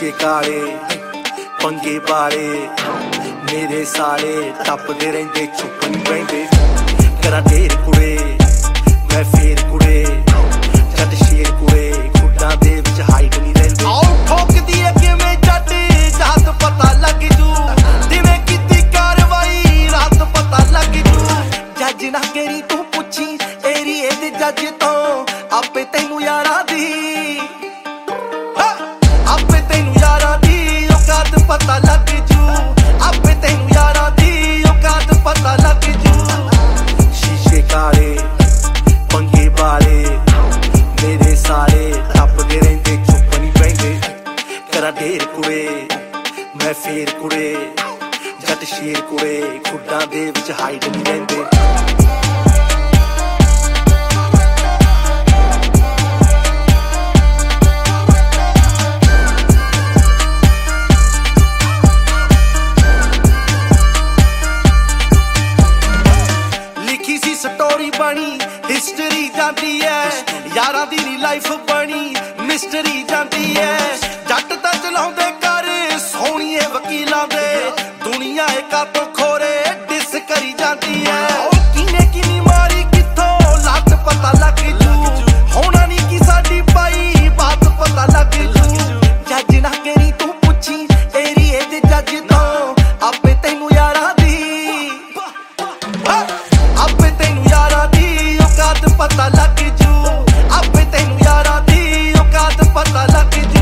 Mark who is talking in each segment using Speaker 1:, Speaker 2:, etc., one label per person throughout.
Speaker 1: शीशे काले पंगे वाले मेरे साले टपदे रहिंदे चुप नहीं बहिंदे करा ढेर कुड़े मैं फेर कुड़े जट शेर कुड़े खुड्डां दे विच हाइट नहीं रहिंदे आओ ठोकदी है किवें जट जात पता लग जू जिवें कीती कार्रवाई रात पता लग जू जज ना करी तू पुछी एरिए दे जज तो आपे तैनू यारां दी आपे तैनू यारां दी औकात पता लग जू आपे तैनू यारां दी औकात पता लग जू शीशे काले पंगे वाले मेरे साले टपदे रहिंदे चुप नहीं बहिंदे करा ढेर कुड़े मैं फेर कुड़े जट शेर कुड़े खुड्डां दे विच हाइट नहीं रहिंदे स्टोरी बनी हिस्टरी जाती है यारा दी लाइफ बनी मिस्टरी जाती है जट तां चलाउंदे कर सोहणीए वकीलां दे दुनिया एका तो खोरे डिस करी जाती है किने किनी मारी किथों लत पता लग जू होना नहीं कि साडी पाई बात पता लग जू जज ना करी तू पुछी एरिए दे जज तो आपे तैनू यारां दी आपे तैनू यारां दी औकात पता लग जू आपे तैनू यारां दी औकात पता लग जू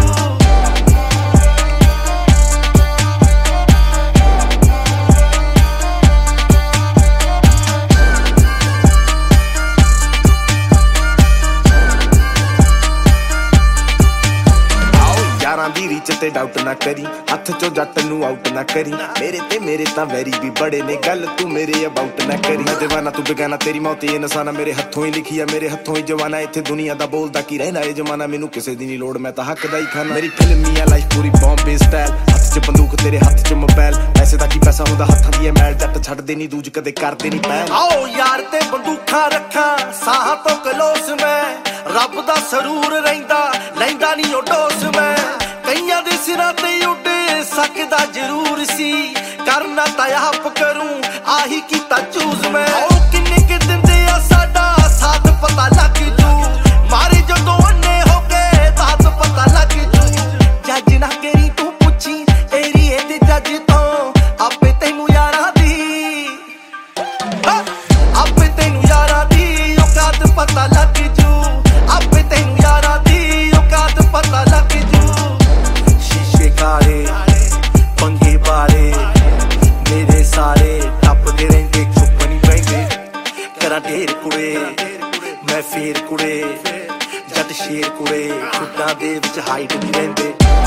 Speaker 1: यारां दी रीच ते डाउट ना करी हथ चो जट नू आउट ना करी मेरे तां वैरी भी बड़े ने गल तू मेरे अबाउट ना करी मैं दीवाना तू बेगाना तेरी मौत ये नसाना मेरे हथों ही लिखी है मेरे हथों ही जवाना इत्थे दुनिया दा बोलदा की रहना ए जमाना मैनू किसे दी नहीं लोड़ मैं तां हक दा ही खाना मेरी फिल्मी है लाइफ पूरी बॉम्बे स्टाइल हथ च बंदूक तेरे हथ च मोबाइल पैसे दा की पैसा हुंदा हत्थां दी मैल जट छड्डदे नहीं दूज कदे करदे नहीं पैल आओ यार ते बंदूखां रखा साह तो कलोस मैं रब दा सरूर रहिंदा लैंदा नहीं ओ डोस मैं कईयां दे सिरां ते उड़ सकदा जरूर सी करना तां आप करूं आही कीता चूज मैं ओ किन्ने के दिंदे आ साडा साथ पता लग जू मारे जदों अन्ने हो गए तात पता लग जू जज ना करी तू पुछी एरिए दे जज तो आपे तैनू यारां दी आपे तैनू यारां दी औकात पता लग जू आपे तैनू यारां दी औकात पता लग जू शीशे काले पंगे वाले मेरे साले टपदे रहिंदे चुप नहीं बहिंदे करा ढेर कुड़े मैं फेर कुड़े जट शेर कुड़े खुड्डां दे विच हाइट नहीं रहिंदे